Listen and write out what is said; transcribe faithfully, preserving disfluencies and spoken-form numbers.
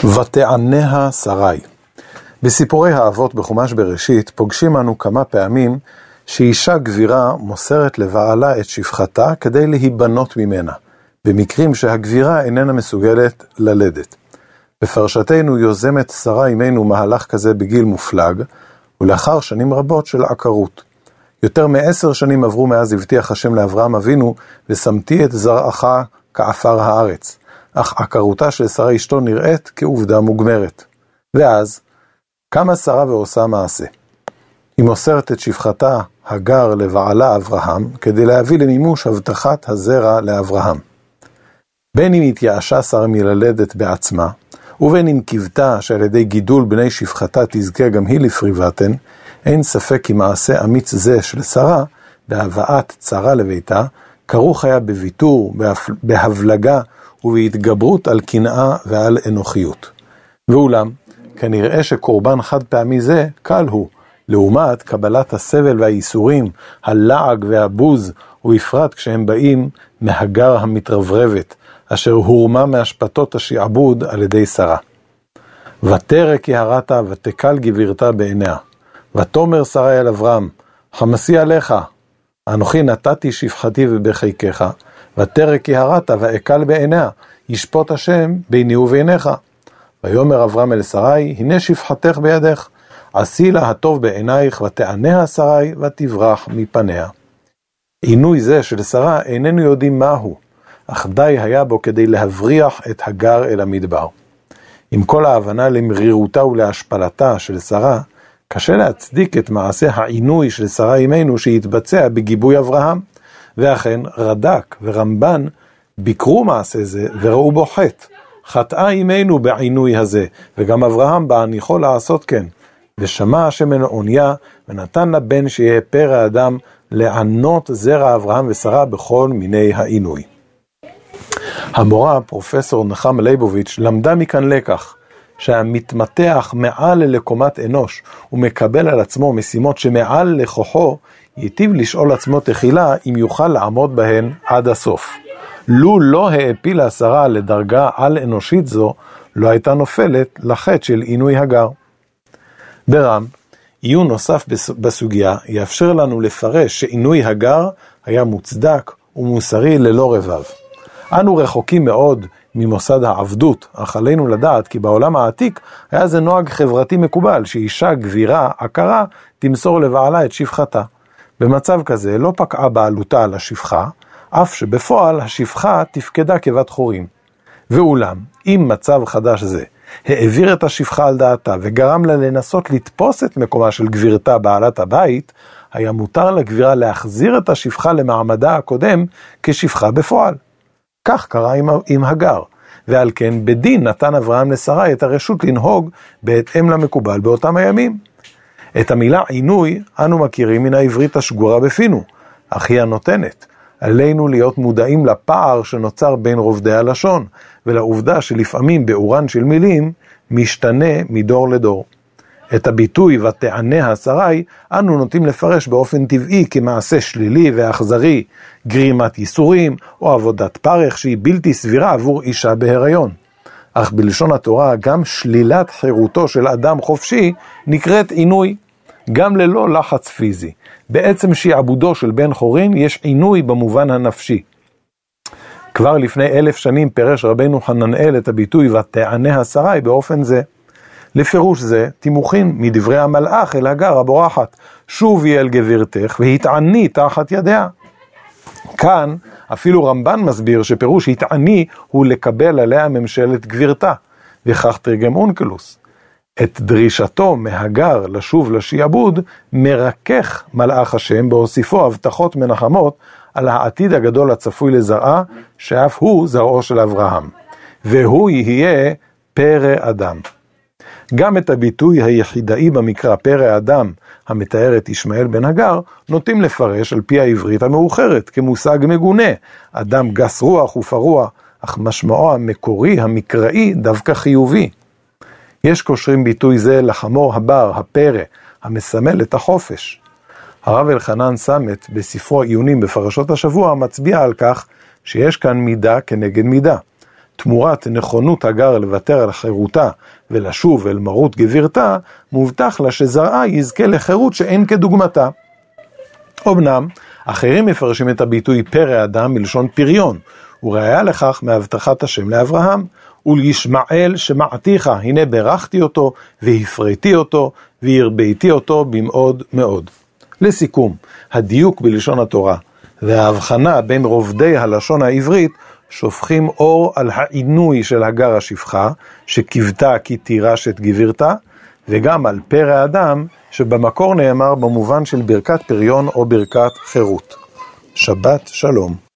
ותעניה שרי. בסיפורי האבות בחומש בראשית פוגשים אנו כמה פעמים שאישה גבירה מוסרת לבעלה את שפחתה כדי להיבנות ממנה, במקרים שהגבירה איננה מסוגלת ללדת. בפרשתנו יוזמת שרה אימנו מהלך כזה בגיל מופלג, ולאחר שנים רבות של עקרות. יותר מעשר שנים עברו מאז הבטיח השם לאברהם אבינו, ושמתי את זרעך כעפר הארץ. אך עקרותה של שרה אשתו נראית כעובדה מוגמרת. ואז קמה שרה ועושה מעשה. היא מוסרת את שפחתה הגר לבעלה אברהם, כדי להביא למימוש הבטחת הזרע לאברהם. בין אם התייאשה שרה מללדת בעצמה, ובין אם קיוותה שעל ידי גידול בני שפחתה תזכה גם היא לפרי בטן, אין ספק כי מעשה אמיץ זה של שרה, בהבאת צרה לביתה, כרוך היה בוויתור, בהבלגה ובהתגברות על קנאה ועל אנוכיות. ואולם, כנראה שקורבן חד פעמי זה קל הוא, לעומת קבלת הסבל והייסורים, הלעג והבוז, ובפרט כשהם באים מהגר המתרברבת, אשר הורמה מהשפטות השעבוד על ידי שרה. ותרק יהרתה ותקל גבירתה בעיניה. ותאמר שרה אל אברהם, חמסי עליך, אנוכי נתתי שפחתי ובחיקך, ותרק יהרתה ואקל בעיניה, ישפוט השם ביני וביניך. ויאמר אברהם אל שרי, הנה שפחתך בידך, עשי לה הטוב בעינייך, ותעניה שרי ותברח מפניה. עינוי זה של שרה איננו יודעים מהו, אך די היה בו כדי להבריח את הגר אל המדבר. עם כל ההבנה למרירותה ולהשפלתה של שרה, קשה להצדיק את מעשה העינוי של שרה אימנו שהתבצע בגיבוי אברהם, ואכן רד"ק ורמב"ן ביקרו מעשה זה וראו בו חטא. חטאה אימנו בעינוי הזה, וגם אברהם בהניחו לעשות כן. ושמע השם אל עוניה, ונתן לבן שיהיה פרא אדם לענות זרע אברהם ושרה בכל מיני העינוי. המורה, פרופסור נחמה ליבוביץ', למדה מכאן לקח, שהמתמתח מעל לקומת אנוש, ומקבל על עצמו משימות שמעל לכוחו, ייטיב לשאול עצמו תחילה אם יוכל לעמוד בהן עד הסוף. לו לא העפילה שרה לדרגה על אנושית זו, לא הייתה נופלת לחטא של עינוי הגר. ברם, עיון נוסף בסוגיה יאפשר לנו לפרש שעינוי הגר היה מוצדק ומוסרי ללא רבב. אנו רחוקים מאוד ממוסד העבדות, אך עלינו לדעת כי בעולם העתיק היה זה נוהג חברתי מקובל שאישה גבירה, עקרה, תמסור לבעלה את שפחתה. במצב כזה לא פקעה בעלותה על השפחה, אף שבפועל השפחה תפקדה כבת חורים. ואולם, אם מצב חדש זה העביר את השפחה על דעתה וגרם לה לנסות לתפוס את מקומה של גבירתה בעלת הבית, היה מותר לגבירה להחזיר את השפחה למעמדה הקודם כשפחה בפועל. כך קרה עם, עם הגר, ועל כן בדין נתן אברהם לשרה את הרשות לנהוג בהתאם למקובל באותם הימים. את המילה עינוי אנו מכירים מן העברית השגורה בפינו, אך היא הנותנת. עלינו להיות מודעים לפער שנוצר בין רובדי הלשון, ולעובדה שלפעמים באורן של מילים משתנה מדור לדור. את הביטוי ותעניה שרי אנו נוטים לפרש באופן טבעי כמעשה שלילי ואכזרי, גרימת ייסורים או עבודת פרך שהיא בלתי סבירה עבור אישה בהיריון. אך בלשון התורה גם שלילת חירותו של אדם חופשי נקראת עינוי, גם ללא לחץ פיזי. בעצם שעבודו של בן חורין יש עינוי במובן הנפשי. כבר לפני אלף שנים פירש רבנו חננאל את הביטוי ותעניה שרי באופן זה. לפירוש זה תימוכין מדברי המלאך אל הגר הבורחת, שובי אל גבירתך והתעני תחת ידיה. כאן אפילו רמב"ן מסביר שפירוש התעני הוא לקבל עליה ממשלת גבירתה, וכך תרגם אונקלוס. את דרישתו מהגר לשוב לשעבוד מרכך מלאך השם בהוסיפו הבטחות מנחמות על העתיד הגדול הצפוי לזרעה, שאף הוא זרעו של אברהם, והוא יהיה פרא אדם. גם את הביטוי היחידאי במקרא פרא אדם המתאר את ישמעאל בן הגר נוטים לפרש על פי העברית המאוחרת כמושג מגונה, אדם גס רוח ופרוע, אך משמעו המקורי המקראי דווקא חיובי. יש קושרים ביטוי זה לחמור הבר, הפרא, המסמל את החופש. הרב אלחנן סמט בספרו עיונים בפרשות השבוע מצביע על כך שיש כאן מידה כנגד מידה. תמורת נכונות הגר לוותר על חירותה ולשוב אל מרות גבירתה, מובטח לה שזרעה יזכה לחירות שאין כדוגמתה. אמנם, אחרים מפרשים את הביטוי פרא אדם מלשון פריון, וראיה לכך מהבטחת השם לאברהם, ולישמעאל שמעתיך, הנה ברכתי אותו, והפריתי אותו, והרביתי אותו במאוד מאוד. לסיכום, הדיוק בלשון התורה, וההבחנה בין רובדי הלשון העברית, שופכים אור על העינוי של הגר השפחה, שקיוותה כי תירש את גבירתה, וגם על פרא אדם, שבמקור נאמר במובן של ברכת פריון או ברכת חירות. שבת שלום.